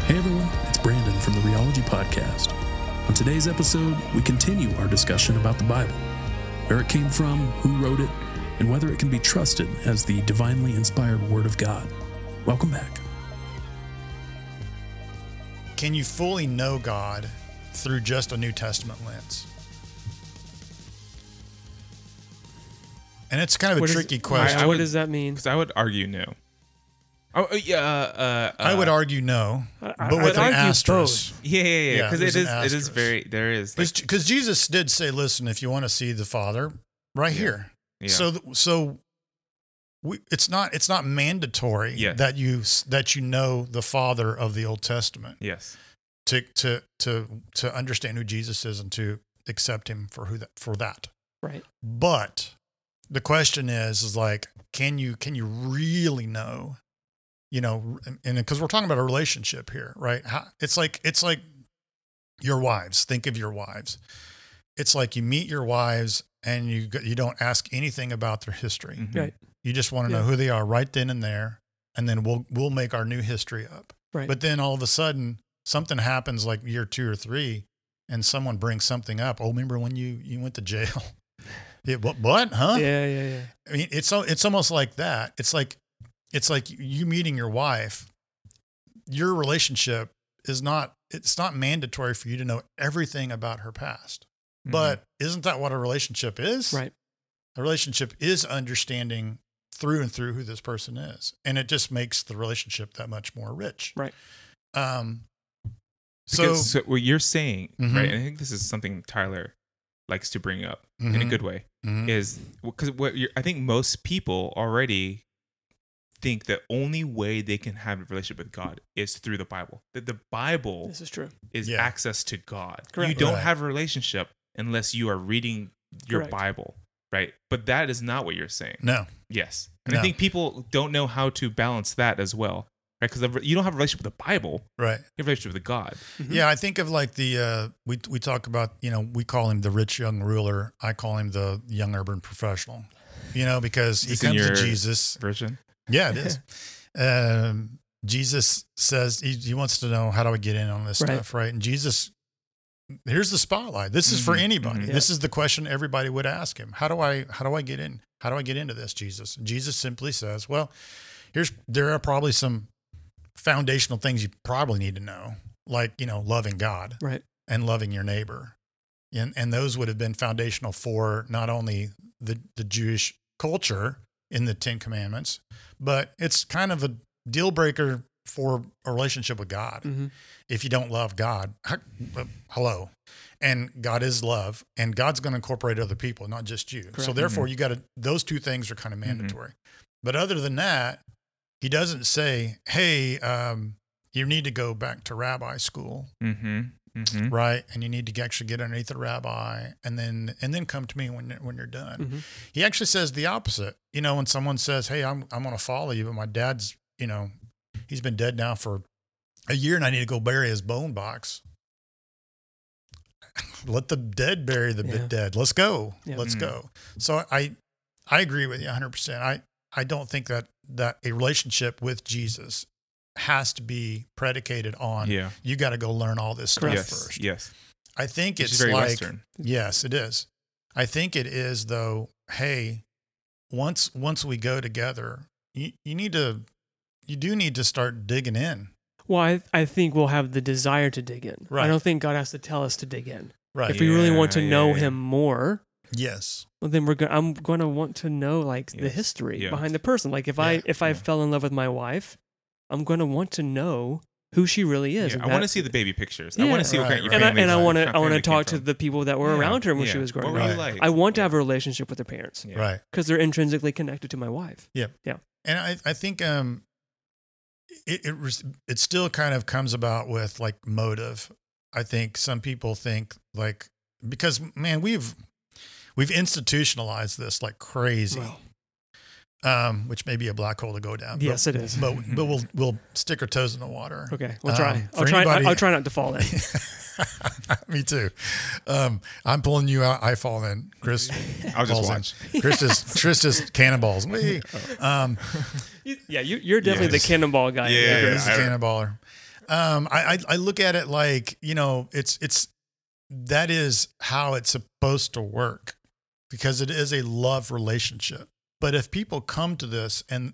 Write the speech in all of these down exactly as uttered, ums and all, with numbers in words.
Hey everyone, it's Brandon from the Rheology Podcast. On today's episode, we continue our discussion about the Bible, where it came from, who wrote it, and whether it can be trusted as the divinely inspired Word of God. Welcome back. Can you fully know God through just a New Testament lens? And it's kind of a What is- tricky question. I- what does that mean? Because I would argue no. Oh uh, yeah, uh, uh, I would argue no, I- but I with would an argue asterisk. both. yeah, yeah, yeah. Yeah, Because there's it an is, it is asterisk. very. There is like, Because Jesus did say, "Listen, if you want to see the Father, right Yeah. here." yeah. So, th- so we, it's not it's not mandatory Yeah. that you s- that you know the Father of the Old Testament yes, to to to to understand who Jesus is and to accept Him for who that for that. Right. But the question is, is like, can you can you really know? You know, and because we're talking about a relationship here, right? How, it's like it's like your wives. Think of your wives. It's like you meet your wives and you you don't ask anything about their history. Mhm. Right. You just want to know Yeah. who they are right then and there, and then we'll we'll make our new history up. Right. But then all of a sudden, something happens like year two or three, and someone brings something up. Oh, remember when you you went to jail? Yeah, what? What? Huh? yeah, yeah, yeah. I mean, it's so it's almost like that. It's like it's like you meeting your wife. Your relationship is not it's not mandatory for you to know everything about her past. Mhm. But isn't that what a relationship is? Right. A relationship is understanding through and through who this person is, and it just makes the relationship that much more rich. Right. Um. So, Because so what you're saying, Mhm. right? And I think this is something Tyler likes to bring up in a Mhm. good way. Mhm. Is because what you're, I think most people already think the only way they can have a relationship with God is through the Bible. That the Bible This is true. is Yeah. access to God. Correct. You don't Right. have a relationship unless you are reading your Correct. Bible, right? But that is not what you're saying. no. Yes. And No. I think people don't know how to balance that as well, right? Because you don't have a relationship with the Bible, Right. you have a relationship with God. Mhm. Yeah, I think of like the uh, we we talk about, you know, we call him the rich young ruler. I call him the young urban professional. You know, because he Is this in comes to your Jesus. Version? Yeah, it is. um, Jesus says he, he wants to know, how do I get in on this Right. stuff, right? And Jesus, here's the spotlight. This is for Mhm, anybody. mhm. This is the question everybody would ask him. How do I how do I get in? How do I get into this, Jesus? And Jesus simply says, well, here's there are probably some foundational things you probably need to know, like, you know, loving God Right. and loving your neighbor. And and those would have been foundational for not only the, the Jewish culture in the Ten Commandments, but it's kind of a deal breaker for a relationship with God. hmm If you don't love God, h- uh, hello. And God is love, and God's going to incorporate other people, not just you. So Correct. therefore, you got to, those two things are kind of mandatory. But other than that, he doesn't say, hey, um, you need to go back to rabbi school, Mm-hmm. Mm-hmm. right? And you need to actually get underneath the rabbi, and then and then come to me when you're- when you're done. hmm He actually says the opposite. You know, when someone says, "Hey, I'm I'm going to follow you, but my dad's, you know, he's been dead now for a year, and I need to go bury his bone box." Let the dead bury the Yeah. dead. Let's go. Yeah. Let's Mhm. go. So I I agree with you one hundred percent. I I don't think that that a relationship with Jesus has to be predicated on Yeah. you got to go learn all this stuff Correct. Yes. first. Yes. I think Which it's is very like Western. yes, it is. I think it is though. Hey, once once we go together, you, you need to you do need to start digging in. Well, I, I think we'll have the desire to dig in. Right. I don't think God has to tell us to dig in. Right. If we really want to Yeah, know yeah, yeah. Him more, Yes. well, then we're go- I'm going to want to know like the Yes. history Yeah. behind the person. Like if Yeah. I if I Yeah. fell in love with my wife, I'm going to want to know who she really is. Yeah, and I want to that- see the baby pictures. I Yeah. want to see what Right, kind of your and I, family and I like, want to what I want to family came talk to from. the people that were Yeah, around her when yeah. she was growing What were up. you Right. like? I want to Yeah. have a relationship with their parents Yeah. Right. because they're intrinsically connected to my wife. And I I think um it it res- it still kind of comes about with like motive. I think some people think like because man we've we've institutionalized this like crazy. Well, Um, which may be a black hole to go down. yes, but, it is. But but we'll we'll stick our toes in the water. Okay, we'll Um, try. for I'll try. anybody- I'll try not to fall in. Me too. Um, I'm pulling you out. I fall in. Chris, I'll just falls in. watch. Chris just Chris just cannonballs. Whee. Um, yeah, you, you're definitely Yes. the cannonball guy. Yeah, Yeah. Chris is a I- cannonballer. Um, I, I I look at it like, you know, it's it's that is how it's supposed to work, because it is a love relationship. But if people come to this and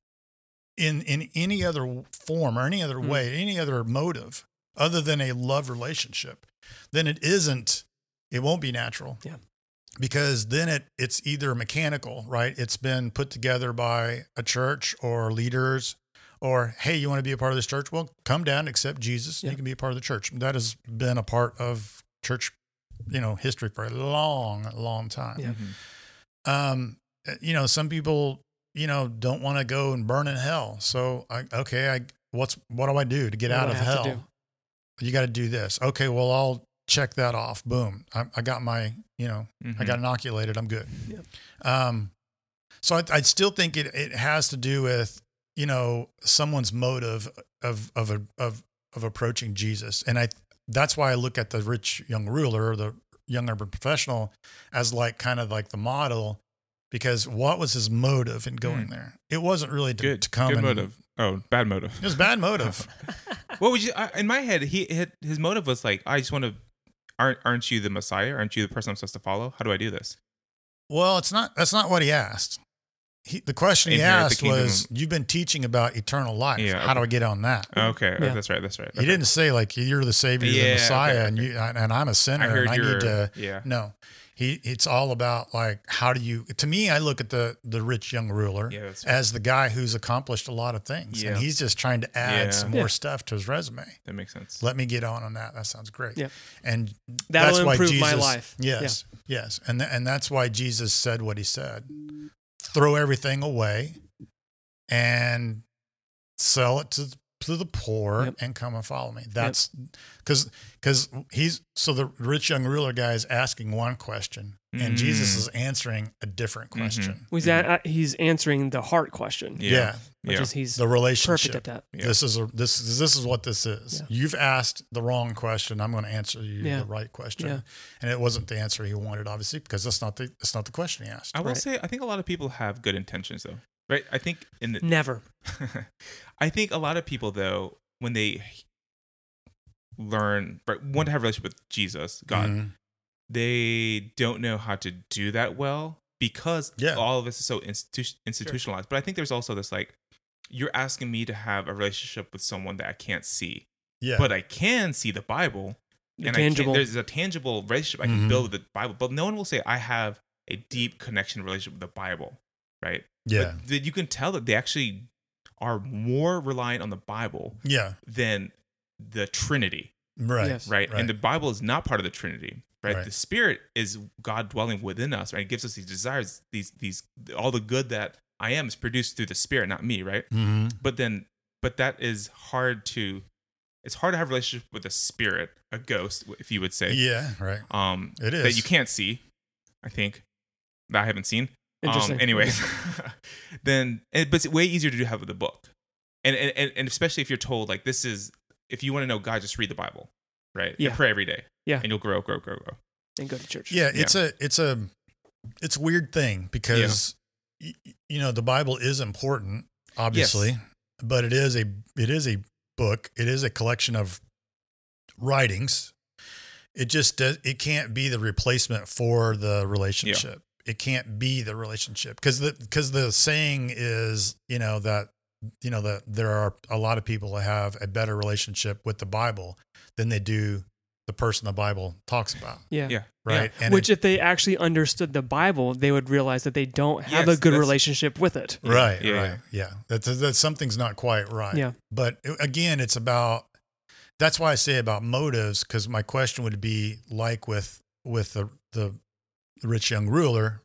in in any other form or any other Mm. way, any other motive other than a love relationship, then it isn't. It won't be natural. Yeah. Because then it it's either mechanical, right? It's been put together by a church or leaders, or, hey, you want to be a part of this church? Well, come down, accept Jesus. Yeah. You can be a part of the church. That has been a part of church, you know, history for a long, long time. Yeah. Mhm. Um, you know, some people, you know, don't want to go and burn in hell. So, I, okay, I what's what do I do to get What out do of I have to hell? You got to do this. Okay, well, I'll check that off. Boom. I, I got my, you know, I got inoculated. I'm good. Yep. Um, so I, I still think it, it has to do with, you know, someone's motive of, of, of, of, of approaching Jesus. And I, that's why I look at the rich young ruler or the young urban professional as like kind of like the model, because what was his motive in going Hmm. there? It wasn't really to, Good. to come Good and motive. Oh, bad motive. it was bad motive. What would you? I, in my head, he his, his motive was like, I just want to. Aren't aren't you the Messiah? Aren't you the person I'm supposed to follow? How do I do this? Well, it's not, that's not what he asked. He, the question he Inherit the asked kingdom. was, you've been teaching about eternal life. Yeah, How do okay. I get on that? Okay, Yeah. that's right. That's right. He Okay. didn't say like, you're the savior, you're Yeah, the Messiah, okay, and okay. you and I'm a sinner, I heard and I you're. need to. Yeah. No, he. It's all about like, how do you? To me, I look at the the rich young ruler Yeah. That's right. as the guy who's accomplished a lot of things, and Yeah. he's just trying to add Yeah. some more Yeah. stuff to his resume. That makes sense. Let me get on on that. That sounds great. Yeah. And That'll that's why improve Jesus, my life. Yes, yes, and th- and that's why Jesus said what he said: throw everything away and sell it to to the poor Yep. and come and follow me. That's because because he's so the rich young ruler guy is asking one question, and Jesus Mm. is answering a different Mhm. question. He's, a, he's answering the heart question, Yeah. Yeah, which Yeah. is he's the relationship. perfect at that. Yeah. This is a this is this is what this is. Yeah. You've asked the wrong question. I'm going to answer you Yeah. the right question. Yeah. And it wasn't the answer he wanted, obviously, because that's not the that's not the question he asked. I will Right. say, I think a lot of people have good intentions, though. Right? I think in the, Never. I think a lot of people, though, when they learn, right, want to have a relationship with Jesus, God, Mhm. they don't know how to do that well because Yeah. all of this is so institu- institutionalized. But I think there's also this like, you're asking me to have a relationship with someone that I can't see, Yeah. but I can see the Bible. The and tangible. I can, there's a tangible relationship I can Mhm. build with the Bible. But no one will say, I have a deep connection relationship with the Bible, right? yeah. But th- you can tell that they actually are more reliant on the Bible Yeah. than the Trinity, Right. Yes. right? Right. And the Bible is not part of the Trinity, right? Right. The Spirit is God dwelling within us, right? It gives us these desires, these these all the good that I am is produced through the Spirit, not me, right? hmm But then, but that is hard to. It's hard to have a relationship with a spirit, a ghost, if you would say. Yeah. Right. Um, It is. that you can't see. I think that I haven't seen. Interesting. Um, anyways, then it, but it's way easier to do have with a book, and, and and especially if you're told like this is if you want to know God, just read the Bible, right? Yeah. And pray every day. Yeah. And you'll grow, grow, grow, grow. And go to church. Yeah. It's a it's a it's a weird thing because y- you know the Bible is important, obviously, but it is a it is a book. It is a collection of writings. It just does. It can't be the replacement for the relationship. It can't be the relationship because the because the saying is you know that you know that there are a lot of people that have a better relationship with the Bible than they do the person the Bible talks about. Yeah. Yeah. Right. And Which, it- if they actually understood the Bible, they would realize that they don't have Yes, a good that's- relationship with it. Yeah, right. yeah, right. Yeah. That, that something's not quite right. Yeah. But it- again, it's about, that's why I say about motives. Cause my question would be like with, with the, the rich young ruler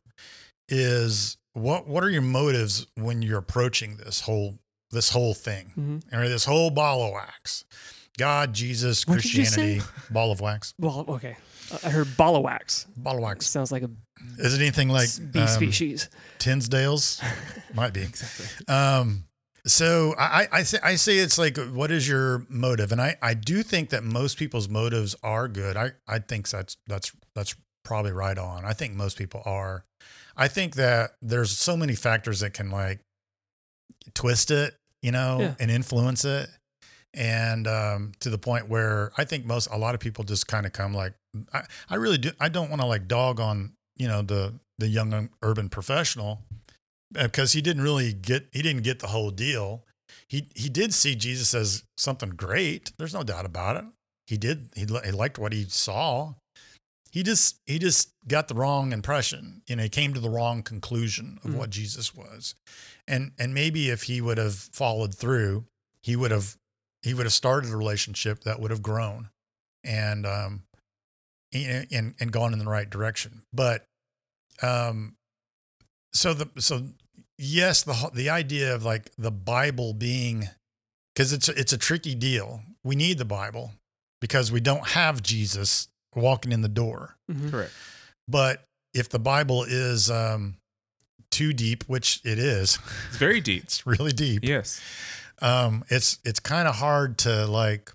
is what, what are your motives when you're approaching this whole, this whole thing hmm or this whole ball of wax? God, Jesus, What did you Christianity, ball of wax, Well, okay. I heard ball of wax. ball of wax. Sounds like a Is it anything like bee um, species. Tinsdale's? Might be. Exactly. Um, so I, I say, I say it's like, what is your motive? And I, I do think that most people's motives are good. I, I think that's, that's, that's probably right on. I think most people are. I think that there's so many factors that can like twist it, you know, Yeah. and influence it. And um, to the point where I think most, a lot of people just kind of come like, I, I really do. I don't want to like dog on, you know, the, the young urban professional because he didn't really get, he didn't get the whole deal. He, he did see Jesus as something great. There's no doubt about it. He did. He, he liked what he saw. He just, he just got the wrong impression. You know, he came to the wrong conclusion of mm. what Jesus was. And, and maybe if he would have followed through, he would have, he would have started a relationship that would have grown and, um, and, and gone in the right direction. But, um, so the, so yes, the, the idea of like the Bible being, cause it's, it's a tricky deal. We need the Bible because we don't have Jesus walking in the door. Mm-hmm. Correct. But if the Bible is, um, too deep, which it is, it's very deep. It's really deep. Yes. Um, it's, it's kind of hard to like,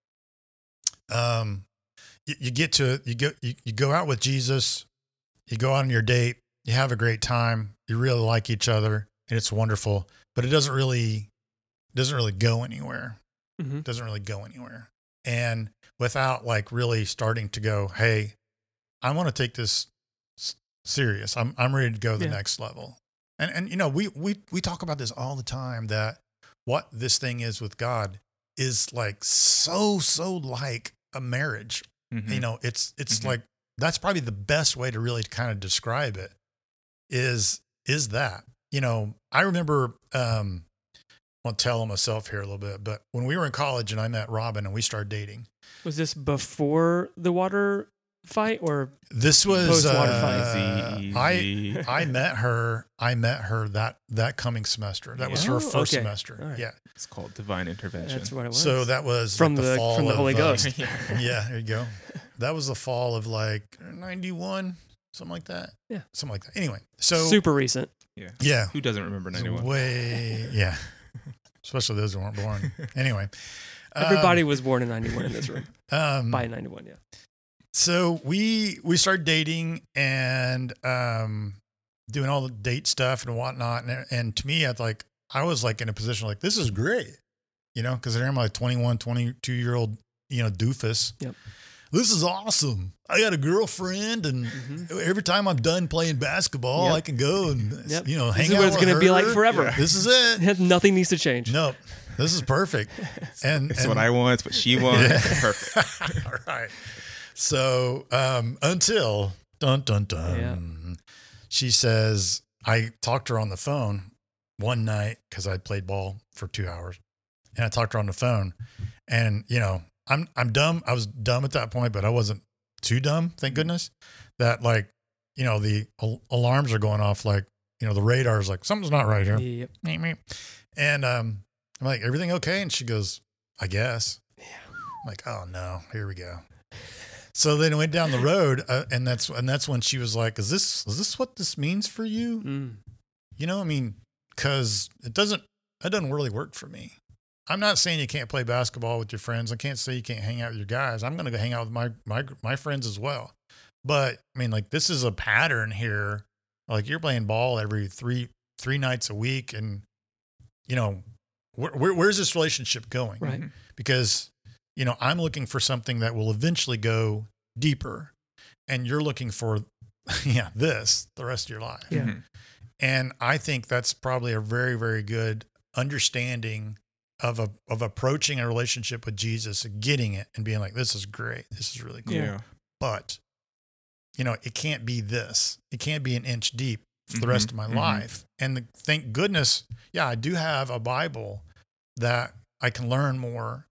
um, you, you get to, you go, you, you go out with Jesus, you go out on your date, you have a great time, you really like each other and it's wonderful, but it doesn't really, doesn't really go anywhere. Mm-hmm. It doesn't really go anywhere. And without like really starting to go, hey, I want to take this s- serious. I'm, I'm ready to go to the yeah. next level. And, and, you know, we, we, we talk about this all the time that what this thing is with God is like so, so like a marriage. Mm-hmm. You know, it's, it's Mm-hmm. like, that's probably the best way to really kind of describe it is, is that, you know, I remember, um, I'll tell myself here a little bit, but when we were in college and I met Robin and we started dating, Was this before the water fight or this was, Post-water uh, fight. Easy, I, easy. I met her, I met her that, that coming semester. That was her Oh, first okay. semester. All right. Yeah. It's called divine intervention. that's what it was? So that was From like the, the- fall from the of, Holy uh, Ghost. yeah, there you go. That was the fall of like ninety-one, something like that. Yeah. Something like that. Anyway, so super recent. Yeah. yeah, Who doesn't remember it was ninety-one? way, yeah, especially those who weren't born. Anyway, Everybody was born in ninety-one in this room. um, By ninety-one, yeah. So we we started dating and um, doing all the date stuff and whatnot, and and to me, I like I was like in a position like this is great, you know, because I'm like twenty-one, twenty-two year old, you know, doofus. Yep. This is awesome. I got a girlfriend, and Mm-hmm. every time I'm done playing basketball, Yep. I can go and Yep. you know This hang is out what it's with gonna be like her. forever. Yeah. This is it. Nothing needs to change. Nope. This is perfect. And It's and, what I want. It's what she wants. Yeah. Perfect. All right. So um, until dun dun dun, she says I talked to her on the phone one night because I played ball for two hours, and I talked to her on the phone, and you know I'm I'm dumb. I was dumb at that point, but I wasn't too dumb. Thank goodness that like you know the al- alarms are going off. Like you know the radar's like something's not right here. Yep. Meep, meep. And um, I'm like, everything okay? And she goes, I guess. Yeah. I'm like, oh no, here we go. So then I went down the road, uh, and that's and that's when she was like, "Is this is this what this means for you?" Mm. You know, I mean, because it doesn't it doesn't really work for me. I'm not saying you can't play basketball with your friends. I can't say you can't hang out with your guys. I'm going to go hang out with my my my friends as well. But I mean, like this is a pattern here. Like you're playing ball every three three nights a week, and you know, where, where, where's this relationship going? Right. Because you know, I'm looking for something that will eventually go deeper, and you're looking for, yeah, this the rest of your life. Yeah. Mhm. And I think that's probably a very, very good understanding of a, of approaching a relationship with Jesus, and getting it and being like, this is great. This is really cool. Yeah. But, you know, it can't be this. It can't be an inch deep for the Mhm. rest of my Mhm. life. And the, thank goodness, yeah, I do have a Bible that I can learn more.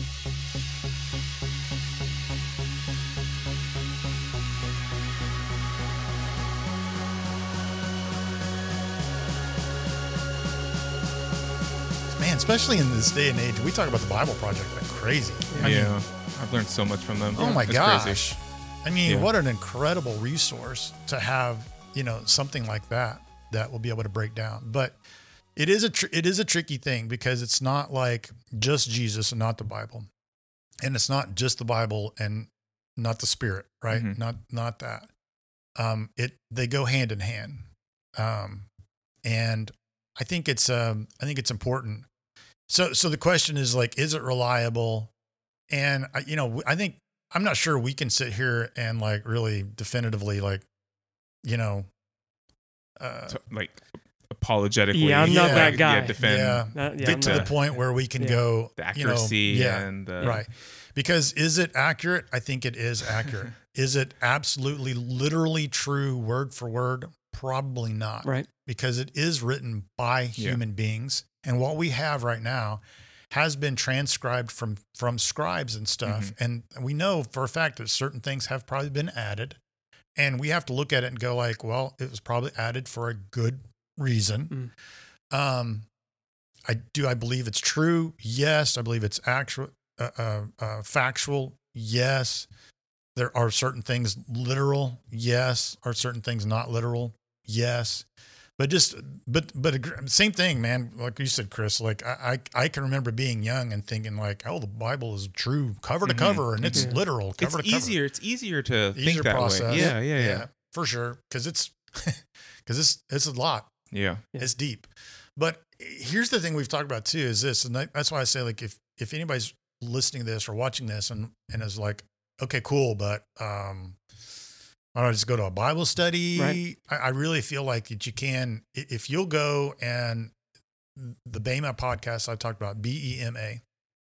Man, especially in this day and age, we talk about the Bible Project like crazy. I yeah. mean, I've learned so much from them. oh my It's gosh. crazy. I mean, Yeah. what an incredible resource to have, you know, something like that that will be able to break down. But it is a tr- it is a tricky thing because it's not like just Jesus and not the Bible. And it's not just the Bible and not the Spirit, right? Mhm. Not not that. Um it they go hand in hand. Um and I think it's um I think it's important So, so the question is like, is it reliable? And I- you know, I think I'm not sure we can sit here and like really definitively, like, you know, uh, So, like apologetically. Yeah, I'm not Yeah. that guy. Yeah, defend yeah, That- yeah, get I'm to not- the point where we can Yeah. go the you know, accuracy yeah, and the right. Because is it accurate? I think it is accurate. Is it absolutely, literally true, word for word? Probably not. Right. Because it is written by Yeah. human beings, and what we have right now has been transcribed from from scribes and stuff. And we know for a fact that certain things have probably been added, and we have to look at it and go like, well, it was probably added for a good reason. Um, I do. I believe it's true. Yes. I believe it's actual, uh, uh, uh, factual. Yes. There are certain things literal. Yes. Are certain things not literal? Yes. But just, but, but ag- same thing, man. Like you said, Chris, like I, I, I can remember being young and thinking like, oh, the Bible is true cover to Mhm. cover and it's Mhm. literal It's cover to cover. easier. It's easier to Easier think that process. way. Yeah, yeah, yeah, for sure. Cause it's, cause it's, it's a lot. yeah. Yeah. It's deep. But here's the thing we've talked about too is this, and that- that's why I say like if if anybody's listening to this or watching this and and is like, okay, cool, but um, why don't I just go to a Bible study? Right. I, I really feel like that you can i- if you'll go and the Bema podcast I talked about B E M A.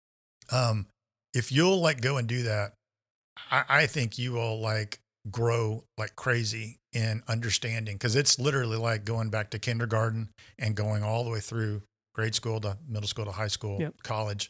Um, if you'll like go and do that, I, I think you will like grow like crazy in understanding because it's literally like going back to kindergarten and going all the way through grade school to middle school to high school, Yep. college.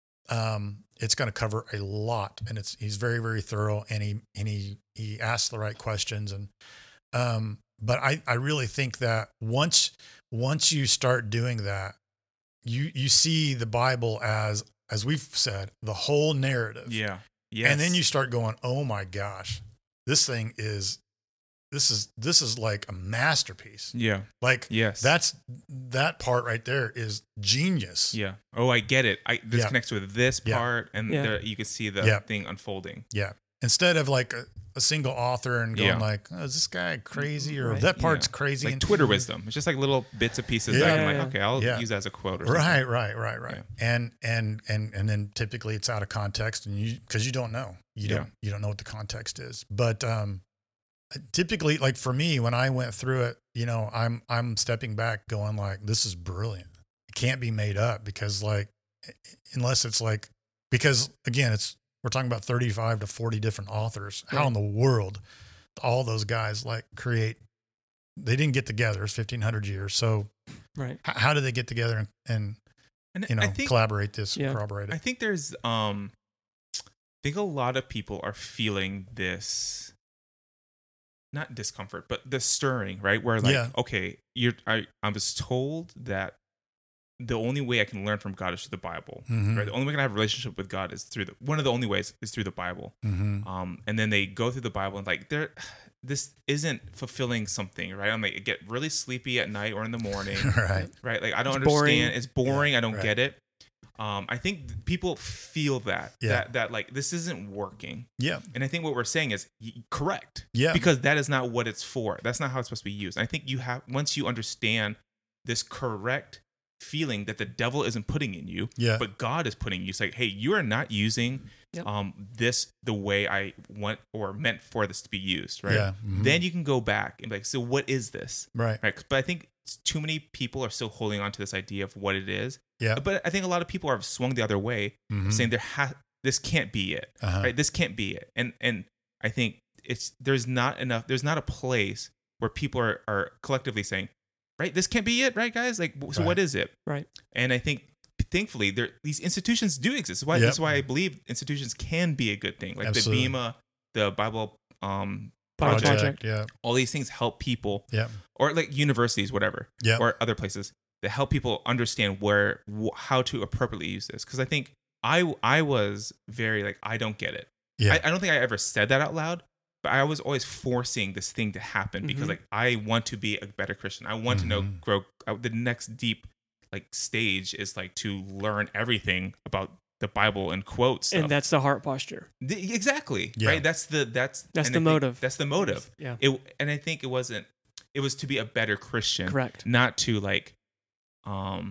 Um, it's going to cover a lot, and it's he's very very thorough, and he and he he asks the right questions, and um, but I I really think that once once you start doing that, you you see the Bible as as we've said the whole narrative, Yeah. Yes. and then you start going, oh my gosh, this thing is, this is, this is like a masterpiece. Yeah. Like Yes. that's, that part right there is genius. Yeah. Oh, I get it. I this Yeah. connects with this Yeah. part, and Yeah. there, you can see the Yeah. thing unfolding. Yeah. Instead of like a, a single author and going Yeah. like, oh, is this guy crazy or Right. that part's Yeah. crazy. Like and, Twitter wisdom. It's just like little bits of pieces that Yeah. I can Yeah, like, yeah. okay, I'll Yeah. use that as a quote or something. Right, right, right, right. Yeah. And, and, and, and then typically it's out of context and you, cause you don't know, you Yeah. don't, you don't know what the context is. But, um, typically like for me, when I went through it, you know, I'm, I'm stepping back going like, this is brilliant. It can't be made up because like, unless it's like, because again, it's, we're talking about thirty-five to forty different authors. How Right. in the world all those guys like create, they didn't get together. It's fifteen hundred years. So Right. h- how did they get together and, and And you know, I think collaborate this, Yeah. corroborate it? I think there's um I think a lot of people are feeling this not discomfort, but the stirring, right? Where like, Yeah. okay, you're I, I was told that the only way I can learn from God is through the Bible. Mhm. Right? The only way I can have a relationship with God is through the one of the only ways is through the Bible. Mhm. Um, and then they go through the Bible and like they're this isn't fulfilling something, right? I'm like I get really sleepy at night or in the morning, Right. right? Like I don't It's boring. understand. It's boring. I don't right. get it. Um, I think th- people feel that Yeah. that that like this isn't working, Yeah. and I think what we're saying is y- correct, Yeah. because that is not what it's for. That's not how it's supposed to be used. I think you have once you understand this correct feeling that the devil isn't putting in you, Yeah. but God is putting you. It's like, hey, you are not using Yep. um this the way I want or meant for this to be used, right? Yeah. Mhm. Then you can go back and be like, so what is this? Right. Right. But I think too many people are still holding on to this idea of what it is. Yeah. But I think a lot of people are swung the other way, Mhm. saying there ha- this can't be it. Uh-huh. Right? This can't be it. And and I think it's there's not enough there's not a place where people are, are collectively saying, right, this can't be it, right, guys? Like so Right. what is it? Right. And I think thankfully there these institutions do exist. That's why Yep. that's why I believe institutions can be a good thing. Like Absolutely. the BEMA, the Bible um Bible project, Project. Yeah. all these things help people Yeah. or like universities, whatever, Yeah. or other places that help people understand where wh- how to appropriately use this. Because I think I I was very like I don't get it. Yeah. I, I don't think I ever said that out loud, but I was always forcing this thing to happen because Mhm. like I want to be a better Christian. I want to know Mhm. grow. Uh, the next deep like stage is like to learn everything about the Bible and quote stuff. And that's the heart posture. The- exactly Yeah. right. That's the that's That's and the I think motive. That's the motive. Yeah. It and I think it wasn't. It was to be a better Christian, Correct. not to like, um,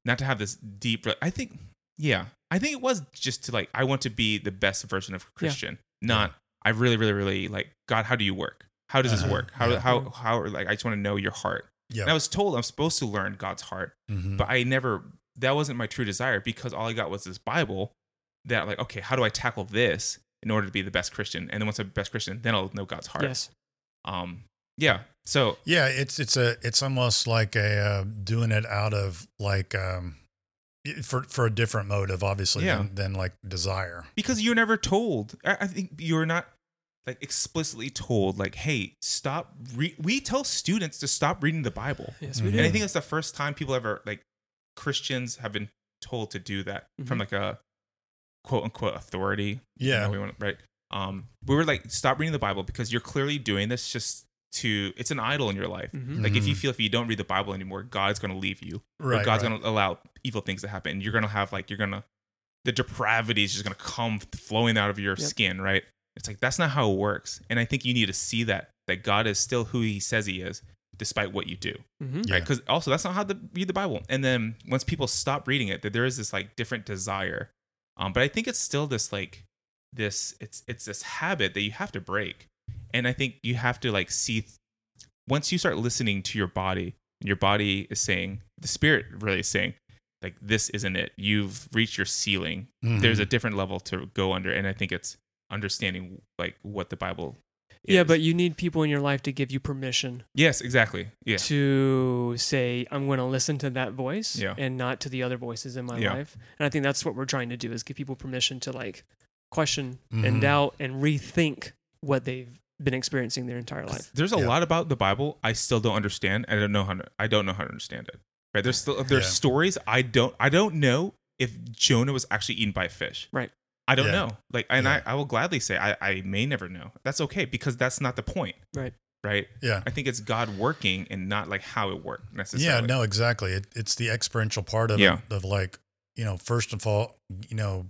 not to have this deep. I think, yeah, I think it was just to like, I want to be the best version of a Christian, yeah. not yeah. I really, really, really like God. How do you work? How does uh-huh. this work? How, yeah. how, how, how, like, I just want to know your heart. Yeah. And I was told I'm supposed to learn God's heart, mm-hmm. but I never, that wasn't my true desire because all I got was this Bible that like, okay, how do I tackle this in order to be the best Christian? And then once I'm the best Christian, then I'll know God's heart. Yes. Um, yeah. So yeah, it's, it's a, it's almost like a, uh, doing it out of like, um, for, for a different motive, obviously, yeah. than, than like desire. Because you're never told, I, I think you're not, like explicitly told, like, hey, stop. Re-. We tell students to stop reading the Bible. Yes, we mm-hmm. do. And I think it's the first time people ever, like, Christians have been told to do that mm-hmm. from like a quote unquote authority. Yeah. You know, we want, right. Um, we were like, stop reading the Bible because you're clearly doing this just to, it's an idol in your life. Mm-hmm. Like, mm-hmm. if you feel if you don't read the Bible anymore, God's going to leave you. Right. Or God's right. going to allow evil things to happen. You're going to have, like, you're going to, the depravity is just going to come flowing out of your yep. skin, right? It's like, that's not how it works. And I think you need to see that, that God is still who he says he is, despite what you do. Mm-hmm. Right. Because yeah. also that's not how to read the Bible. And then once people stop reading it, that there is this like different desire. Um, but I think it's still this like this, it's, it's this habit that you have to break. And I think you have to like see, once you start listening to your body, and your body is saying, the spirit really is saying, like, this isn't it. You've reached your ceiling. Mm-hmm. There's a different level to go under. And I think it's understanding like what the Bible is. Yeah, but you need people in your life to give you permission. Yes, exactly. Yeah. To say, I'm going to listen to that voice yeah. and not to the other voices in my yeah. life. And I think that's what we're trying to do, is give people permission to like question mm-hmm. and doubt and rethink what they've been experiencing their entire life. There's a yeah. lot about the Bible I still don't understand. I don't know how to, I don't know how to understand it. Right? There's still there's yeah. stories I don't I don't know if Jonah was actually eaten by a fish. Right. I don't yeah. know. Like, and yeah. I, I will gladly say I, I may never know. That's okay, because that's not the point. Right. Right. Yeah. I think it's God working and not like how it worked necessarily. Yeah, no, exactly. It, it's the experiential part of yeah. it, of like, you know, first of all, you know,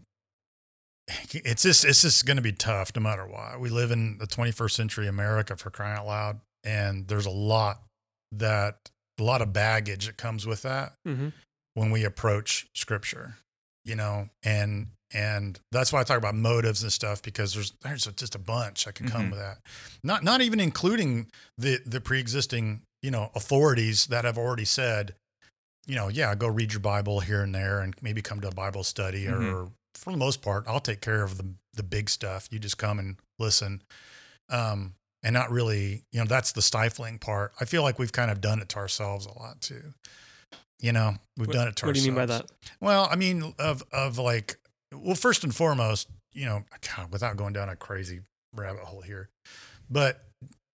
it's just, it's just going to be tough no matter what. We live in the twenty-first century America, for crying out loud. And there's a lot that, a lot of baggage that comes with that mm-hmm. when we approach scripture, you know, and, And that's why I talk about motives and stuff, because there's there's just a bunch that can come mm-hmm. with that. Not not even including the the pre-existing, you know, authorities that have already said, you know, yeah, go read your Bible here and there and maybe come to a Bible study mm-hmm. or for the most part, I'll take care of the the big stuff. You just come and listen. Um, and not really, you know, that's the stifling part. I feel like we've kind of done it to ourselves a lot too. You know, we've what, done it to what ourselves. What do you mean by that? Well, I mean, of of like, well, first and foremost, you know, God, without going down a crazy rabbit hole here, but,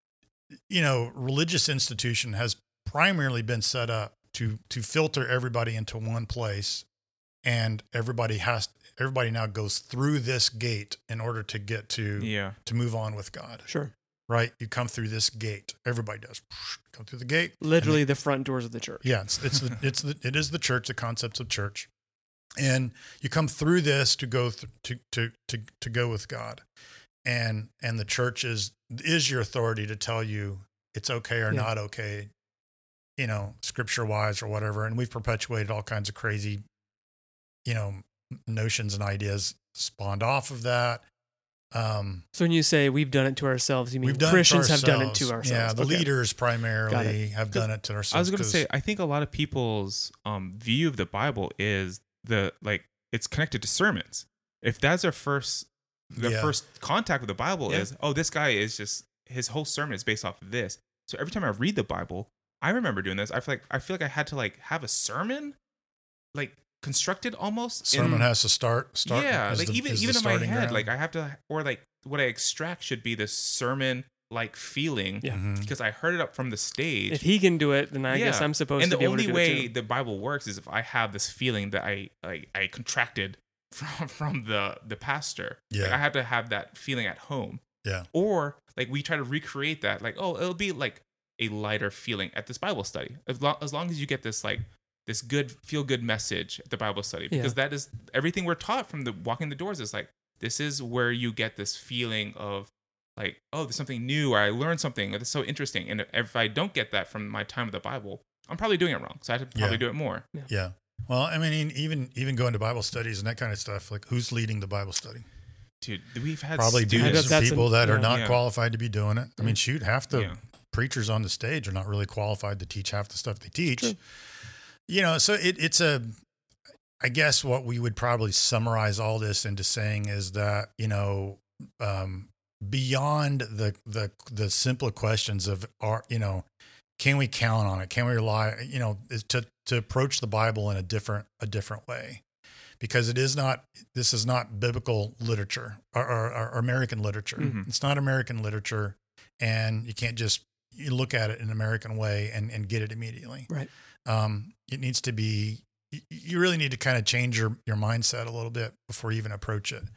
you know, religious institution has primarily been set up to, to filter everybody into one place, and everybody has, everybody now goes through this gate in order to get to, yeah. to move on with God. Sure. Right. You come through this gate. Everybody does come through the gate. Literally the, the front doors of the church. Yeah. It's, it's the, it's the, it is the church, the concepts of church. And you come through this to go th- to, to, to, to go with God, and, and the church is, is your authority to tell you it's okay or yeah. not okay, you know, scripture wise or whatever. And we've perpetuated all kinds of crazy, you know, notions and ideas spawned off of that. Um, so when you say we've done it to ourselves, you mean done Christians it have done it to ourselves? Yeah. The okay. leaders primarily have done it to ourselves. I was going to say, I think a lot of people's um, view of the Bible is the, like, it's connected to sermons. If that's our first, the yeah. first contact with the Bible yeah. is, oh, this guy is just, his whole sermon is based off of this. So every time I read the Bible, I remember doing this. I feel like, I feel like I had to like have a sermon, like constructed almost. Sermon in, has to start, start. Yeah. Like the, even, even in my head, ground. like I have to, or like what I extract should be this sermon like feeling yeah. mm-hmm. because I heard it up from the stage. If he can do it, then I yeah. guess I'm supposed and to be able to do And the only it way too. the Bible works is if I have this feeling that I I, I contracted from from the the pastor. Yeah. Like I have to have that feeling at home. Yeah. Or like we try to recreate that, like, oh, it'll be like a lighter feeling at this Bible study. As long as, long as you get this like this good feel good message at the Bible study, because yeah. that is everything we're taught from the walking the doors is like, this is where you get this feeling of like, oh, there's something new, or I learned something, or that's so interesting. And if I don't get that from my time with the Bible, I'm probably doing it wrong. So I have to probably yeah. do it more. Yeah. yeah. Well, I mean, even even going to Bible studies and that kind of stuff, like who's leading the Bible study? Dude, we've had probably dudes or people an, that yeah. are not yeah. qualified to be doing it. I mean, shoot, half the yeah. preachers on the stage are not really qualified to teach half the stuff they teach. True. You know, so it, it's a, I guess what we would probably summarize all this into saying is that, you know, um, beyond the, the, the simpler questions of are, you know, can we count on it? Can we rely, you know, is to, to approach the Bible in a different, a different way. Because it is not, this is not biblical literature or, or, or American literature. Mm-hmm. It's not American literature, and you can't just you look at it in an American way and, and get it immediately. Right. Um, it needs to be, you really need to kind of change your, your mindset a little bit before you even approach it.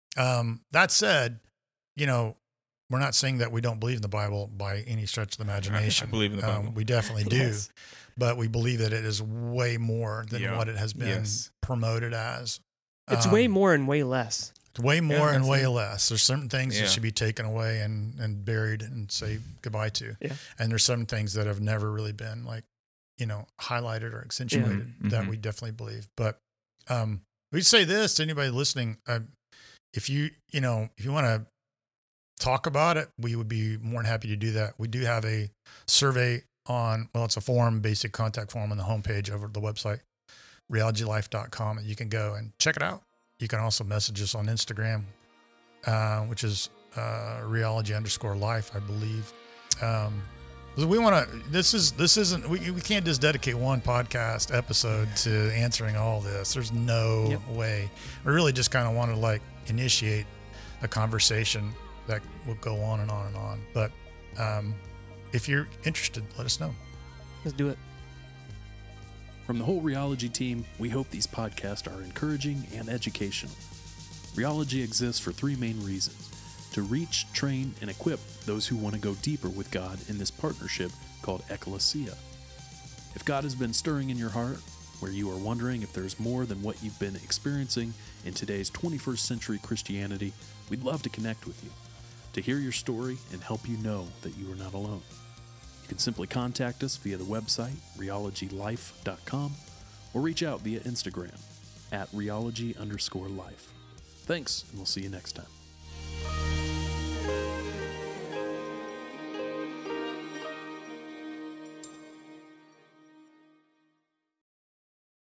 Um, that said, you know, we're not saying that we don't believe in the Bible by any stretch of the imagination. I believe in the Bible. Um, we definitely do. Yes. But we believe that it is way more than yeah. what it has been yes. promoted as. It's um, way more and way less. It's way more yeah, and way it. less. There's certain things yeah. that should be taken away and, and buried and say goodbye to. Yeah. And there's some things that have never really been like, you know, highlighted or accentuated yeah. that mm-hmm. we definitely believe. But um, we say this to anybody listening. Uh, if you, you know, if you want to talk about it, we would be more than happy to do that. We do have a survey on, well, it's a form, basic contact form on the homepage over the website, reology life dot com. And you can go and check it out. You can also message us on Instagram, uh, which is uh, Reology underscore life, I believe. Um, we want to, this is, this isn't, we, we can't just dedicate one podcast episode to answering all this. There's no yep. way. We really just kind of want to like initiate a conversation that will go on and on and on. But, um, if you're interested, let us know. Let's do it. From the whole Reology team, we hope these podcasts are encouraging and educational. Reology exists for three main reasons: to reach, train, and equip those who want to go deeper with God in this partnership called Ecclesia. If God has been stirring in your heart, where you are wondering if there's more than what you've been experiencing in today's twenty-first century Christianity, we'd love to connect with you, to hear your story and help you know that you are not alone. You can simply contact us via the website, reology life dot com, or reach out via Instagram at reology underscore life. Thanks, and we'll see you next time.